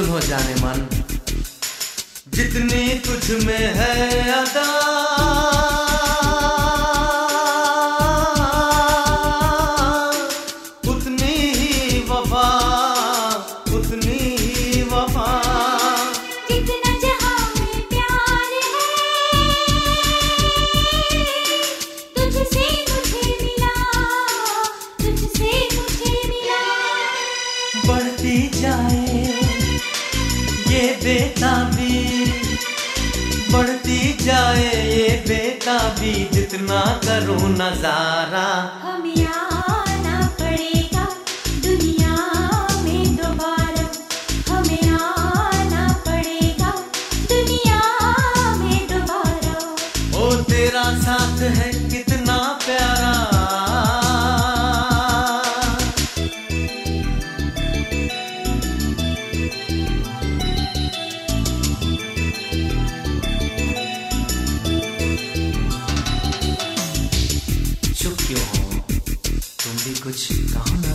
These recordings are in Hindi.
सुनो जाने मन, जितनी तुझ में है अदा उतनी ही वफा, उतनी ही वफा। जितना जहां में प्यार है तुझसे मुझे मिला, तुझसे मुझे मिला। बढ़ती जाए ये बेताबी, बढ़ती जाए ये बेताबी, जितना करूं नजारा। हमें आना पड़ेगा दुनिया में दोबारा, हमें आना पड़ेगा दुनिया में दोबारा। ओ तेरा साथ है कितना प्यारा, चुप क्यों हो, तुम भी कुछ कहो ना।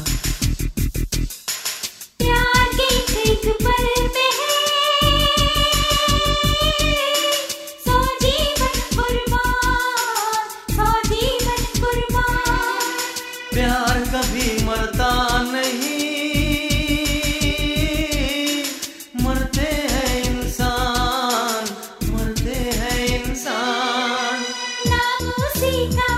प्यार के एक पल में है सौ जीवन कुर्बान, सौ जीवन कुर्बान। प्यार कभी मरता नहीं, मरते हैं इंसान, मरते हैं इंसान। नाम उसी का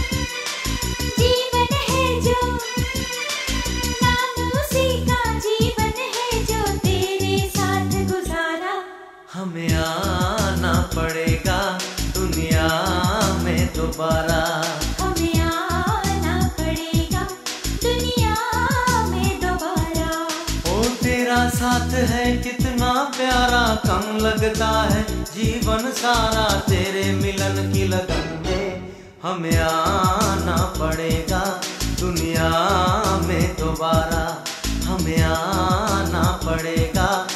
जीवन है जो, नाम उसी का जीवन है जो तेरे साथ गुजारा। हमें आना पड़ेगा दुनिया में दोबारा। हमें आना पड़ेगा दुनिया में दोबारा। ओ तेरा साथ है कितना प्यारा, कम लगता है जीवन सारा तेरे मिलन की लगन में। हमें आना पड़ेगा दुनिया में दोबारा, हमें आना पड़ेगा